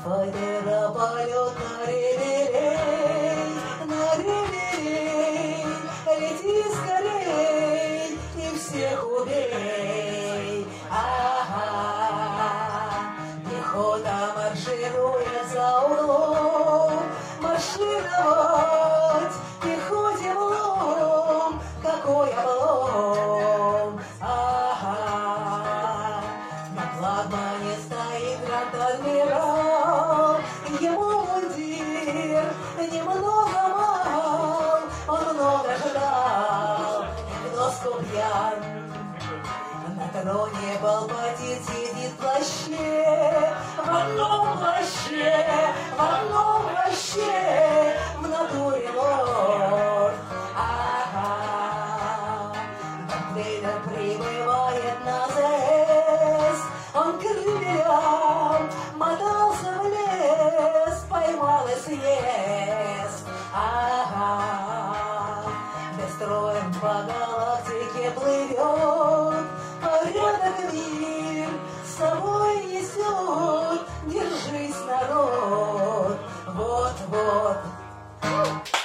Файдера полет на релей, лети скорей и всех убей. Ага, пехота марширует за углом, маршировать пехоте влом, какой облом. Ага, на флагмане стоит гранд-адмирал, ему мундир немного мал, он много ждал, в доску пьян. На троне Палпатин сидит в плаще, в одном плаще, в одном плаще, в натуре лорд. Ага, Дарт Вейдер прибывает на ЗС, он крыльям мотался в лес, поймал и съест. Ага, бестроем по галактике плывет, порядок мир с собой